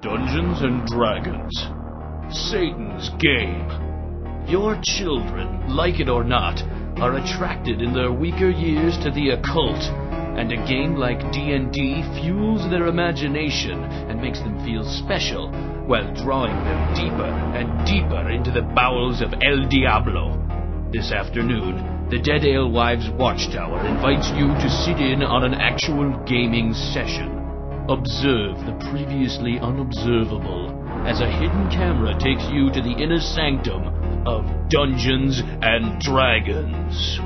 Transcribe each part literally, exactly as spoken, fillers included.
Dungeons and Dragons. Satan's game. Your children, like it or not, are attracted in their weaker years to the occult, and a game like D and D fuels their imagination and makes them feel special, while drawing them deeper and deeper into the bowels of El Diablo. This afternoon, the Dead Alewives Watchtower invites you to sit in on an actual gaming session. Observe the previously unobservable as a hidden camera takes you to the inner sanctum of Dungeons and Dragons.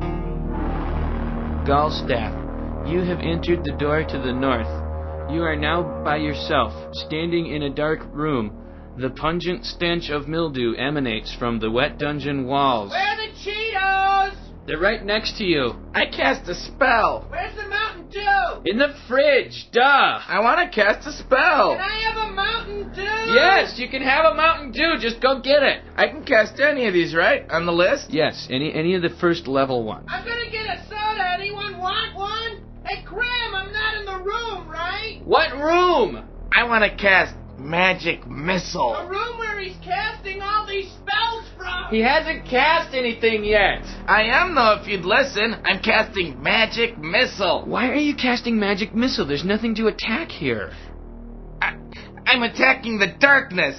Gallstaff, you have entered the door to the north. You are now by yourself, standing in a dark room. The pungent stench of mildew emanates from the wet dungeon walls. Where are the Cheetos? They're right next to you. I cast a spell. Where's the Mountain Dew? In the fridge, duh! I want to cast a spell. Can I have a Mountain Dew? Yes, you can have a Mountain Dew, just go get it. I can cast any of these, right? On the list? Yes, any any of the first level ones. I'm gonna get a soda. Anyone want one? Hey, Graham, I'm not in the room, right? What room? I want to cast Magic The Missile. room where he's casting all these spells from. He hasn't cast anything yet. I am, though, if you'd listen. I'm casting Magic Missile. Why are you casting Magic Missile? There's nothing to attack here. I, I'm attacking the darkness.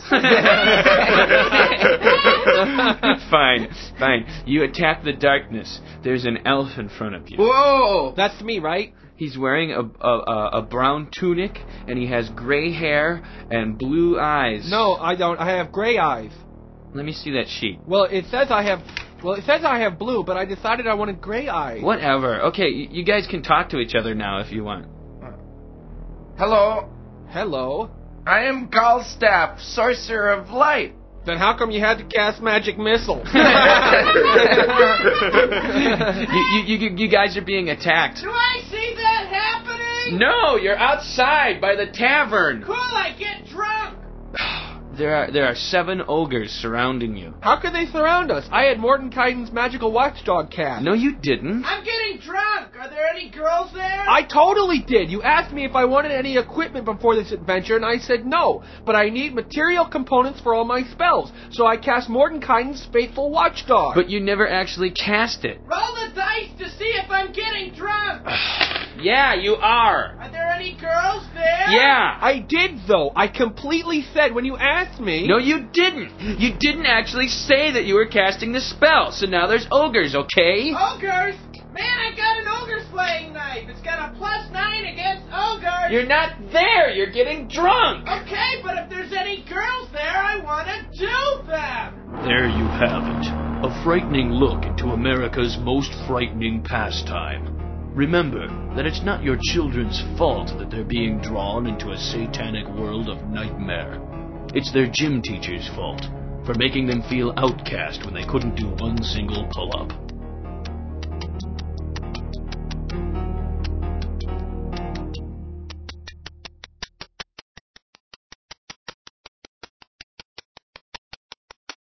Fine, fine. You attack the darkness. There's an elf in front of you. Whoa! That's me, right? He's wearing a, a, a brown tunic, and he has gray hair and blue eyes. No, I don't. I have gray eyes. Let me see that sheet. Well, it says I have... Well, it says I have blue, but I decided I wanted gray eyes. Whatever. Okay, y- you guys can talk to each other now if you want. Hello. Hello. I am Gallstaff, Sorcerer of Light. Then how come you had to cast Magic Missile? you, you, you, you guys are being attacked. Do I see that happening? No, you're outside by the tavern. Cool, I get drunk. There are there are seven ogres surrounding you. How could they surround us? I had Mordenkainen's magical watchdog cast. No, you didn't. I'm getting drunk. Are there any girls there? I totally did. You asked me if I wanted any equipment before this adventure, and I said no. But I need material components for all my spells, so I cast Mordenkainen's faithful watchdog. But you never actually cast it. Roll the dice to see if I'm getting drunk. Yeah, you are. Are there any girls there? Yeah. I did, though. I completely said when you asked me... No, you didn't. You didn't actually say that you were casting the spell, so now there's ogres, okay? Ogres? Man, I got an ogre slaying knife. It's got a plus nine against ogres. You're not there. You're getting drunk. Okay, but if there's any girls there, I want to do them. There you have it. A frightening look into America's most frightening pastime. Remember that it's not your children's fault that they're being drawn into a satanic world of nightmare. It's their gym teacher's fault for making them feel outcast when they couldn't do one single pull-up.